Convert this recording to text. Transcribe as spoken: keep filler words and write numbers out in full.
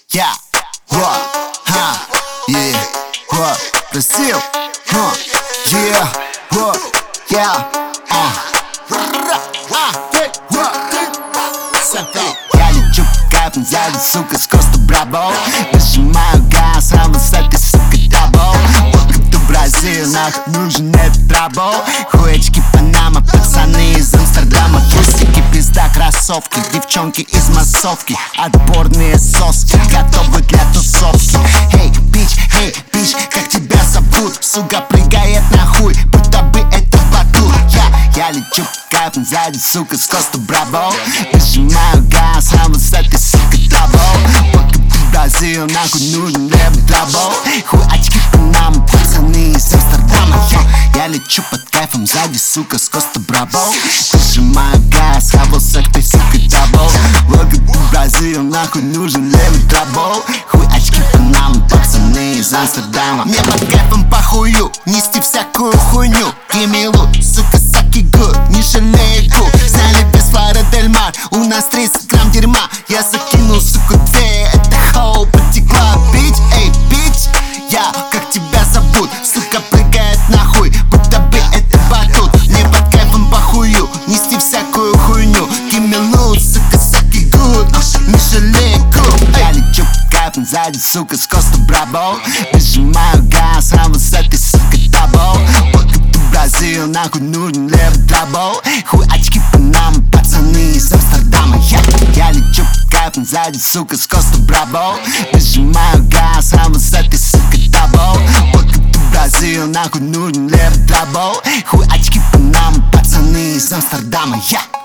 Yeah, what, huh, yeah, what, Brazil, huh, yeah, what, yeah, uh, я лечу кайфом сзади, сука, с коста браво. Нажимаю газ, а вот с этой, сука, дабл. Welcome to Brazil, нахуй нужен этот трабл. Хуечки Панама, пацаны из Амстердама. Трусики, пизда, кроссовки, девчонки из массовки. Отборные соски, готовы для тусовки. Hey, bitch, hey, bitch, как тебя зовут? Сука, прыгает нахуй, будто бы это батут. Я, я лечу кайфом сзади, сука, с коста браво. Нажимаю газ, а вот с этой, сука, дабл. Welcome to Brazil, нахуй нужен этот трабл. Хуй очки Панама, пацаны из Амстердама. Я, я лечу под кайфом сзади, сука, с коста браво. Нажимаю газ, а вот с этой, сука, дабл. Welcome to Brazil, нахуй нужен левый трабл. Хуй очки Панама, пацаны из Амстердама. Мне под кайфом похую нести всякую хуйню. Кемилу, сука, саки гуд, не жалею губ. Сняли без фара Дель Мар, у нас тридцать грамм дерьма. Я закинул, сука, две, это хоу потекла. Бич, эй, бич, я, как тебя зовут? Сука, прыгает нахуй, будто бы это батут. Мне под кайфом похую нести всякую хуйню. Кемилу, сука, саки гуд, не жалею губ. Я лечу кайфом сзади, сука, с коста браво. Нажимаю газ, а вот с этой, сука, дабл. Welcome to Brazil, нахуй нужен левый трабл. Хуй очки Панама, пацаны из Амстердама. Я, я лечу кайфом сзади, сука, с коста браво. Нажимаю газ, а вот с этой, сука, дабл. Welcome to Brazil, нахуй нужен левый трабл. Хуй очки Панама, пацаны из Амстердама. Я